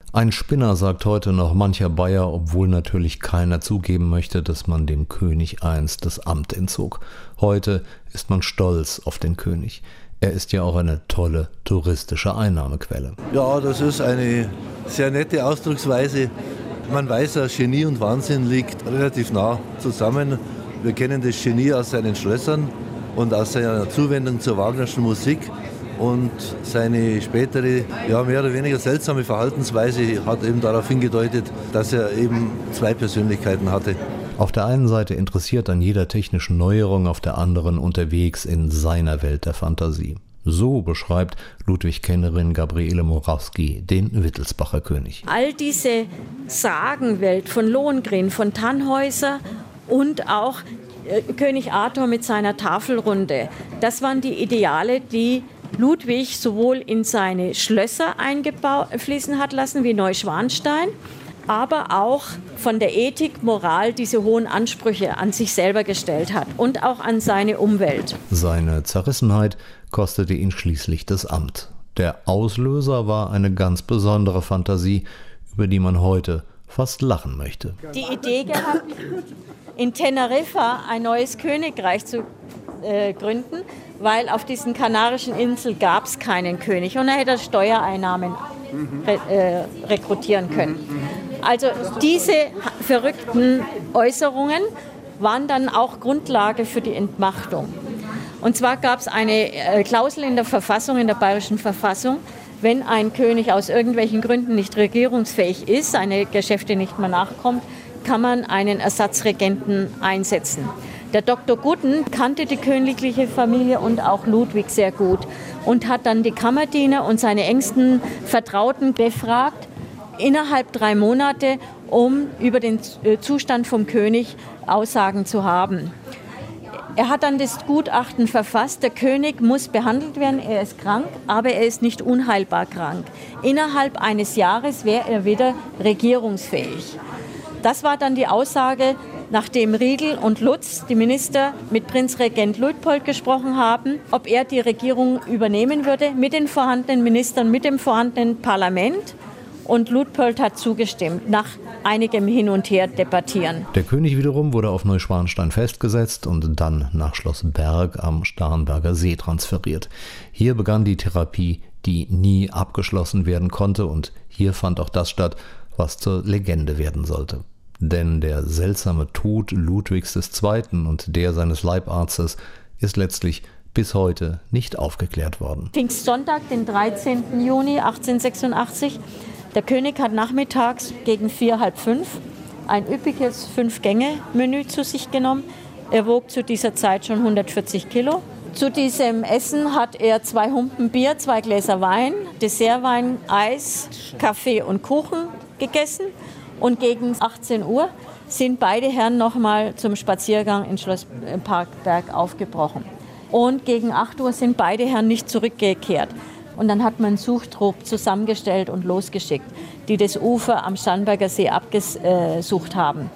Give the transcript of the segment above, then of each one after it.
Ein Spinner, sagt heute noch mancher Bayer, obwohl natürlich keiner zugeben möchte, dass man dem König einst das Amt entzog. Heute ist man stolz auf den König. Er ist ja auch eine tolle touristische Einnahmequelle. Ja, das ist eine sehr nette Ausdrucksweise. Man weiß ja, Genie und Wahnsinn liegt relativ nah zusammen. Wir kennen das Genie aus seinen Schlössern und aus seiner Zuwendung zur Wagnerschen Musik. Und seine spätere, ja, mehr oder weniger seltsame Verhaltensweise hat eben darauf hingedeutet, dass er eben zwei Persönlichkeiten hatte. Auf der einen Seite interessiert an jeder technischen Neuerung, auf der anderen unterwegs in seiner Welt der Fantasie. So beschreibt Ludwig-Kennerin Gabriele Morawski den Wittelsbacher König. All diese Sagenwelt von Lohengrin, von Tannhäuser und auch König Arthur mit seiner Tafelrunde, das waren die Ideale, die Ludwig sowohl in seine Schlösser einfließen hat lassen, wie Neuschwanstein, aber auch von der Ethik, Moral diese hohen Ansprüche an sich selber gestellt hat und auch an seine Umwelt. Seine Zerrissenheit kostete ihn schließlich das Amt. Der Auslöser war eine ganz besondere Fantasie, über die man heute fast lachen möchte. Die Idee gehabt, in Teneriffa ein neues Königreich zu gründen, weil auf diesen Kanarischen Inseln gab es keinen König und er hätte Steuereinnahmen rekrutieren können. Also diese verrückten Äußerungen waren dann auch Grundlage für die Entmachtung. Und zwar gab es eine Klausel in der Verfassung, in der bayerischen Verfassung, wenn ein König aus irgendwelchen Gründen nicht regierungsfähig ist, seine Geschäfte nicht mehr nachkommt, kann man einen Ersatzregenten einsetzen. Der Dr. Gudden kannte die königliche Familie und auch Ludwig sehr gut und hat dann die Kammerdiener und seine engsten Vertrauten befragt, innerhalb 3 Monate, um über den Zustand vom König Aussagen zu haben. Er hat dann das Gutachten verfasst, der König muss behandelt werden, er ist krank, aber er ist nicht unheilbar krank. Innerhalb eines Jahres wäre er wieder regierungsfähig. Das war dann die Aussage, nachdem Riedl und Lutz, die Minister, mit Prinzregent Luitpold gesprochen haben, ob er die Regierung übernehmen würde mit den vorhandenen Ministern, mit dem vorhandenen Parlament. Und Luitpold hat zugestimmt, nach einigem Hin und Her debattieren. Der König wiederum wurde auf Neuschwanstein festgesetzt und dann nach Schloss Berg am Starnberger See transferiert. Hier begann die Therapie, die nie abgeschlossen werden konnte, und hier fand auch das statt, was zur Legende werden sollte. Denn der seltsame Tod Ludwigs II. Und der seines Leibarztes ist letztlich bis heute nicht aufgeklärt worden. Pfingstsonntag, den 13. Juni 1886. Der König hat nachmittags gegen 4, halb 5 ein üppiges 5-Gänge-Menü zu sich genommen. Er wog zu dieser Zeit schon 140 Kilo. Zu diesem Essen hat er 2 Humpen Bier, 2 Gläser Wein, Dessertwein, Eis, Kaffee und Kuchen gegessen. Und gegen 18 Uhr sind beide Herren nochmal zum Spaziergang in Schloss Parkberg aufgebrochen. Und gegen 8 Uhr sind beide Herren nicht zurückgekehrt. Und dann hat man einen Suchtrupp zusammengestellt und losgeschickt, die das Ufer am Starnberger See abgesucht haben.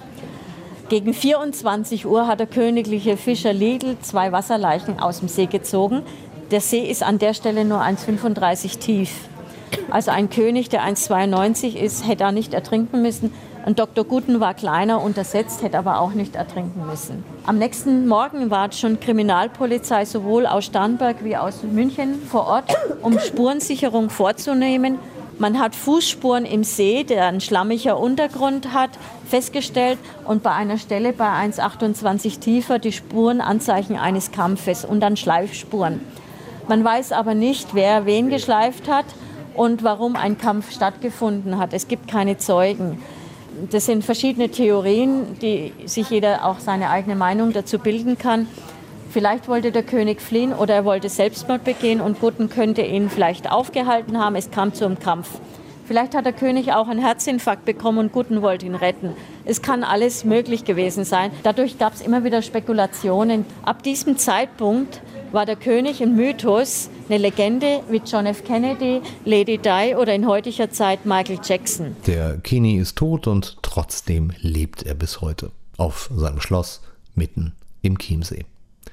Gegen 24 Uhr hat der königliche Fischer Liedl 2 Wasserleichen aus dem See gezogen. Der See ist an der Stelle nur 1,35 tief. Also ein König, der 1,92 ist, hätte da nicht ertrinken müssen. Und Dr. Gudden war kleiner, untersetzt, hätte aber auch nicht ertrinken müssen. Am nächsten Morgen war schon Kriminalpolizei sowohl aus Starnberg wie aus München vor Ort, um Spurensicherung vorzunehmen. Man hat Fußspuren im See, der ein schlammiger Untergrund hat, festgestellt und bei einer Stelle bei 1,28 tiefer die Spurenanzeichen eines Kampfes und dann Schleifspuren. Man weiß aber nicht, wer wen geschleift hat und warum ein Kampf stattgefunden hat. Es gibt keine Zeugen. Das sind verschiedene Theorien, die sich jeder auch seine eigene Meinung dazu bilden kann. Vielleicht wollte der König fliehen oder er wollte Selbstmord begehen und Gudden könnte ihn vielleicht aufgehalten haben. Es kam zu einem Kampf. Vielleicht hat der König auch einen Herzinfarkt bekommen und Gudden wollte ihn retten. Es kann alles möglich gewesen sein. Dadurch gab es immer wieder Spekulationen. Ab diesem Zeitpunkt war der König ein Mythos, eine Legende wie John F. Kennedy, Lady Di oder in heutiger Zeit Michael Jackson. Der Kini ist tot und trotzdem lebt er bis heute. Auf seinem Schloss mitten im Chiemsee.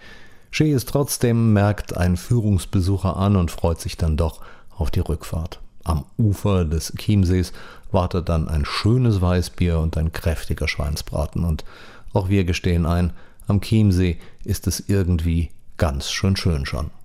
Schee ist trotzdem, merkt ein Führungsbesucher an und freut sich dann doch auf die Rückfahrt. Am Ufer des Chiemsees wartet dann ein schönes Weißbier und ein kräftiger Schweinsbraten. Und auch wir gestehen ein, am Chiemsee ist es irgendwie ganz schön schon.